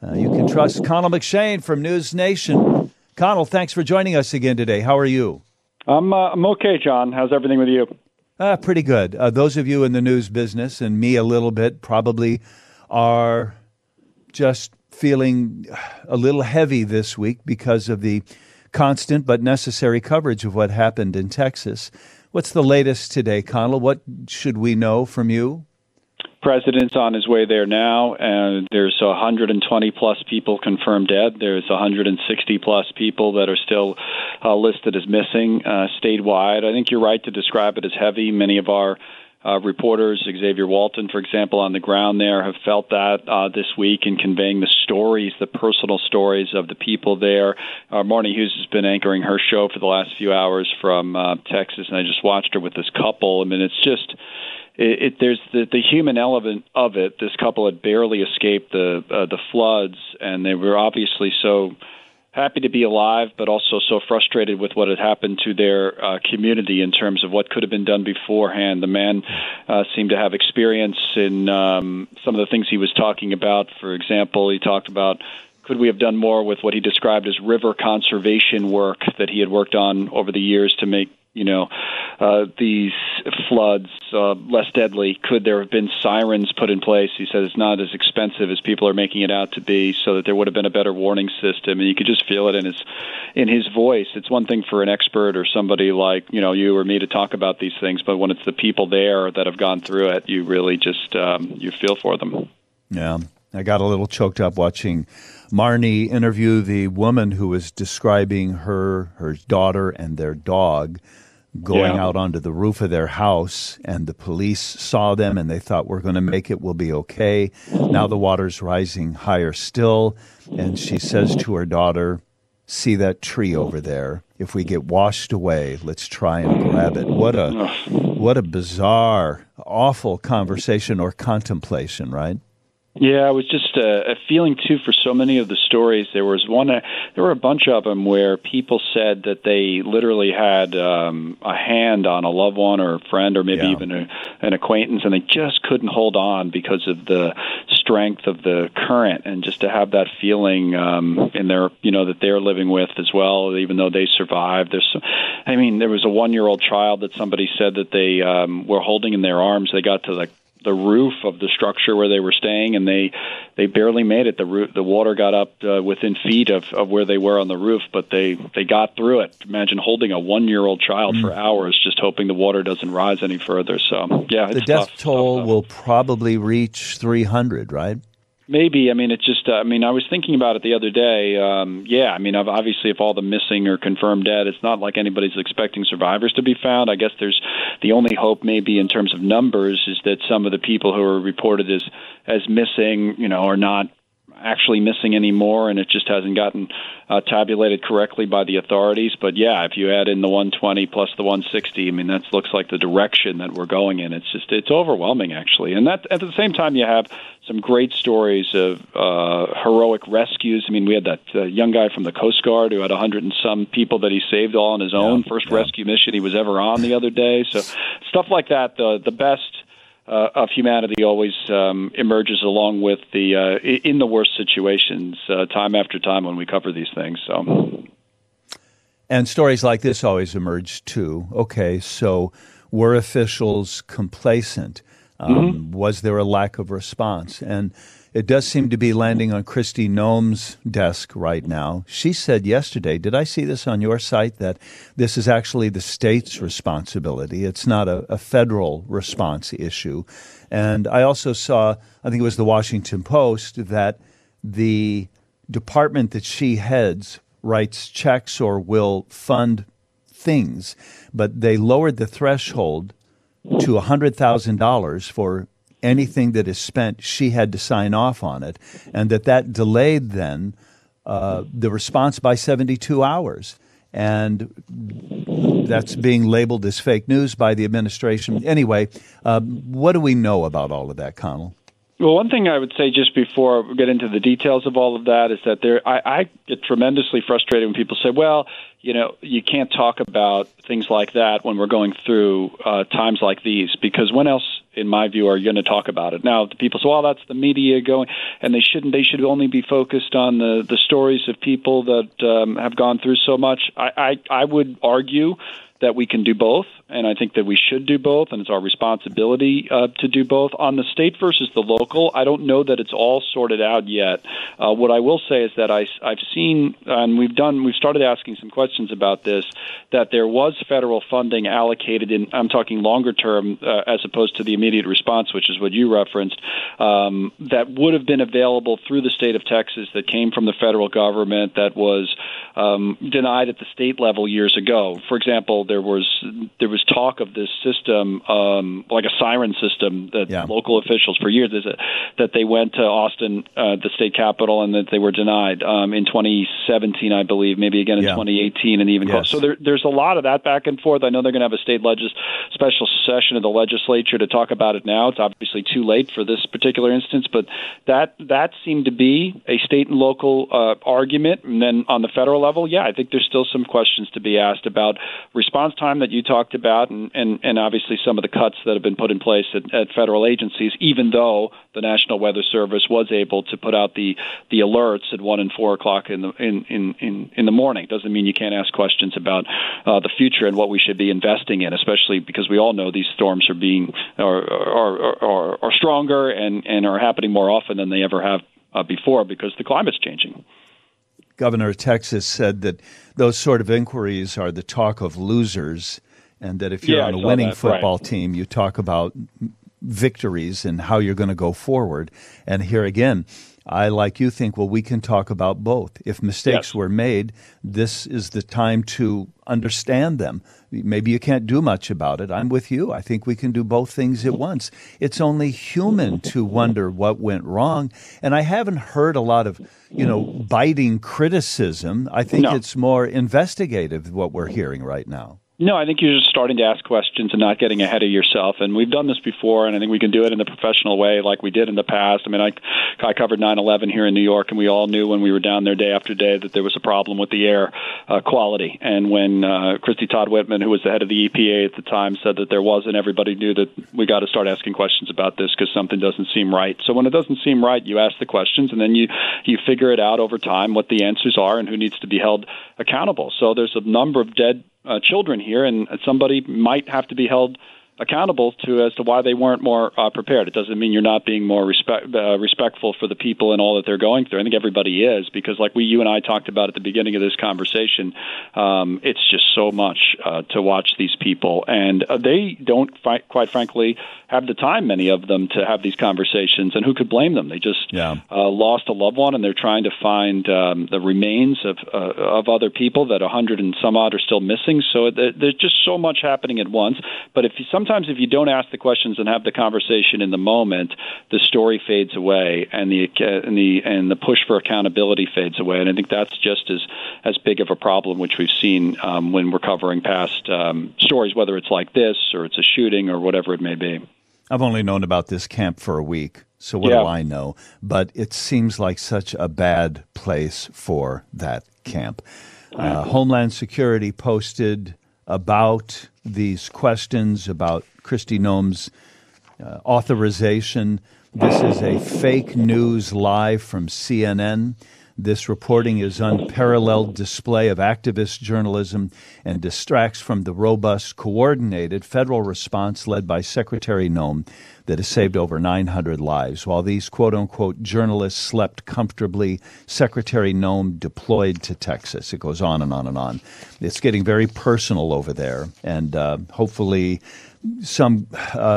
You can trust Connell McShane from News Nation. Connell, thanks for joining us again today. How are you? I'm okay, John. How's everything with you? Pretty good. Those of you in the news business, and me a little bit, probably are just feeling a little heavy this week because of the constant but necessary coverage of what happened in Texas. What's the latest today, Connell? What should we know from you? President's on his way there now, and there's 120-plus people confirmed dead. There's 160-plus people that are still listed as missing statewide. I think you're right to describe it as heavy. Many of our reporters, Xavier Walton, for example, on the ground there, have felt that this week in conveying the stories, the personal stories of the people there. Marnie Hughes has been anchoring her show for the last few hours from Texas, and I just watched her with this couple. I mean, it's just... there's the human element of it. This couple had barely escaped the floods, and they were obviously so happy to be alive, but also so frustrated with what had happened to their community in terms of what could have been done beforehand. The man seemed to have experience in some of the things he was talking about. For example, he talked about, could we have done more with what he described as river conservation work that he had worked on over the years to make these floods less deadly? Could there have been sirens put in place? He said it's not as expensive as people are making it out to be, so that there would have been a better warning system. And you could just feel it in his voice. It's one thing for an expert or somebody like you or me to talk about these things, but when it's the people there that have gone through it, you really just you feel for them. Yeah, I got a little choked up watching Marnie interview the woman who was describing her daughter and their dog going out onto the roof of their house, and the police saw them and they thought, we're going to make it, we'll be okay. Now the water's rising higher still, and she says to her daughter, see that tree over there? If we get washed away, let's try and grab it. What a bizarre, awful conversation or contemplation, right? Yeah, it was just a feeling, too, for so many of the stories. There were a bunch of them where people said that they literally had a hand on a loved one or a friend or maybe even an acquaintance, and they just couldn't hold on because of the strength of the current, and just to have that feeling in their, that they're living with as well, even though they survived. There was a 1-year-old child that somebody said that they were holding in their arms. They got to the roof of the structure where they were staying, and they barely made it. The water got up within feet of where they were on the roof, but they got through it. Imagine holding a 1-year-old child for hours, just hoping the water doesn't rise any further. So, yeah, it's the death tough, toll tough. will probably reach 300, right? Maybe. It's just, I was thinking about it the other day. Obviously, if all the missing are confirmed dead, it's not like anybody's expecting survivors to be found. I guess there's the only hope maybe in terms of numbers is that some of the people who are reported as missing, are not actually missing anymore, and it just hasn't gotten tabulated correctly by the authorities. But yeah, if you add in the 120 plus the 160, that looks like the direction that we're going in. It's overwhelming, actually. And that at the same time, you have some great stories of heroic rescues. We had that young guy from the Coast Guard who had 100 and some people that he saved all on his own. First rescue mission he was ever on the other day. So stuff like that, the best of humanity always emerges along with in the worst situations, time after time when we cover these things. So, and stories like this always emerge too. Okay, so were officials complacent? Was there a lack of response? And it does seem to be landing on Kristi Noem's desk right now. She said yesterday, did I see this on your site, that this is actually the state's responsibility? It's not a federal response issue. And I also saw, I think it was the Washington Post, that the department that she heads writes checks or will fund things, but they lowered the threshold to $100,000 for anything that is spent. She had to sign off on it, and that delayed then the response by 72 hours. And that's being labeled as fake news by the administration. Anyway, what do we know about all of that, Connell? Well, one thing I would say just before we get into the details of all of that is that I get tremendously frustrated when people say, well, you can't talk about things like that when we're going through times like these, because when else, in my view, are you going to talk about it? Now, the people say, well, that's the media going, and they should only be focused on the stories of people that have gone through so much. I would argue that we can do both, and I think that we should do both, and it's our responsibility to do both. On the state versus the local, I don't know that it's all sorted out yet. What I will say is that I've seen, and we've started asking some questions about this, that there was federal funding allocated in, I'm talking longer term, as opposed to the immediate response, which is what you referenced, that would have been available through the state of Texas, that came from the federal government, that was denied at the state level years ago. For example, there was talk of this system, like a siren system, that local officials for years, that they went to Austin, the state capital, and that they were denied in 2017, I believe, maybe again in 2018, and even so. There's a lot of that back and forth. I know they're going to have a state special session of the legislature to talk about it now. It's obviously too late for this particular instance, but that seemed to be a state and local argument. And then on the federal level, I think there's still some questions to be asked about response time that you talked about, and obviously some of the cuts that have been put in place at federal agencies, even though the National Weather Service was able to put out the alerts at 1 and 4 o'clock in the morning. Doesn't mean you can't ask questions about the future and what we should be investing in, especially because we all know these storms are stronger and are happening more often than they ever have before, because the climate's changing. Governor of Texas said that those sort of inquiries are the talk of losers, and that if you're on a winning football team, you talk about victories and how you're going to go forward. And here again, I, like you, think, well, we can talk about both. If mistakes were made, this is the time to understand them. Maybe you can't do much about it. I'm with you. I think we can do both things at once. It's only human to wonder what went wrong. And I haven't heard a lot of, biting criticism. I think it's more investigative, what we're hearing right now. No, I think you're just starting to ask questions and not getting ahead of yourself. And we've done this before, and I think we can do it in the professional way like we did in the past. I mean, I covered 9/11 here in New York, and we all knew when we were down there day after day that there was a problem with the air quality. And when Christy Todd Whitman, who was the head of the EPA at the time, said that there wasn't, everybody knew that we got to start asking questions about this because something doesn't seem right. So when it doesn't seem right, you ask the questions, and then you figure it out over time what the answers are and who needs to be held accountable. So there's a number of dead children here, and somebody might have to be held accountable as to why they weren't more prepared. It doesn't mean you're not being more respectful for the people and all that they're going through. I think everybody is, because like you and I talked about at the beginning of this conversation, it's just so much to watch these people, and they don't, quite frankly, have the time, many of them, to have these conversations, and who could blame them? They just lost a loved one, and they're trying to find the remains of other people that 100 and some odd are still missing. So there's just so much happening at once. But sometimes if you don't ask the questions and have the conversation in the moment, the story fades away, and the push for accountability fades away. And I think that's just as big of a problem, which we've seen when we're covering past stories, whether it's like this or it's a shooting or whatever it may be. I've only known about this camp for a week, so what do I know? But it seems like such a bad place for that camp. Homeland Security posted about these questions about Kristi Noem's authorization. This is a fake news live from CNN. This reporting is unparalleled display of activist journalism and distracts from the robust, coordinated federal response led by Secretary Noem that has saved over 900 lives. While these quote-unquote journalists slept comfortably, Secretary Noem deployed to Texas. It goes on and on and on. It's getting very personal over there, and hopefully some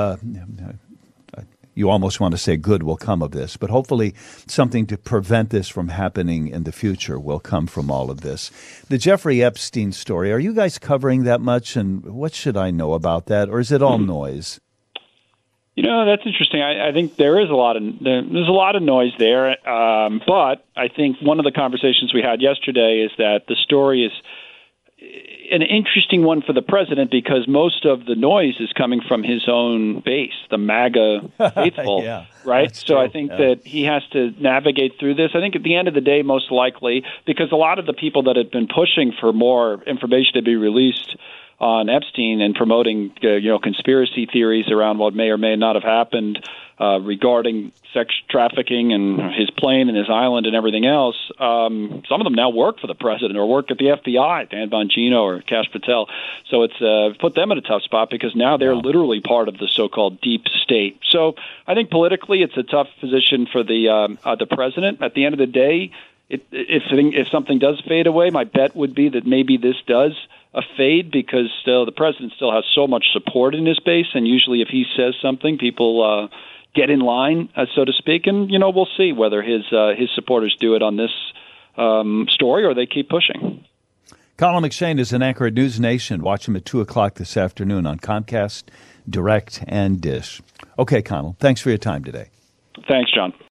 you almost want to say good will come of this, but hopefully something to prevent this from happening in the future will come from all of this. The Jeffrey Epstein story, are you guys covering that much, and what should I know about that, or is it all noise? That's interesting. I think there's a lot of noise there, but I think one of the conversations we had yesterday is that the story an interesting one for the president because most of the noise is coming from his own base, the MAGA faithful, right? So I think that he has to navigate through this. I think at the end of the day, most likely, because a lot of the people that had been pushing for more information to be released on Epstein and promoting, conspiracy theories around what may or may not have happened regarding sex trafficking and his plane and his island and everything else. Some of them now work for the president or work at the FBI, Dan Bongino or Kash Patel. So it's put them in a tough spot because now they're literally part of the so-called deep state. So I think politically it's a tough position for the president. At the end of the day, if something does fade away, my bet would be that maybe this does a fade because still the president still has so much support in his base, and usually if he says something, people get in line, so to speak, and we'll see whether his supporters do it on this story or they keep pushing. Colin McShane is an anchor at News Nation. Watch him at 2:00 this afternoon on Comcast, Direct, and Dish. Okay, Colin, thanks for your time today. Thanks, John.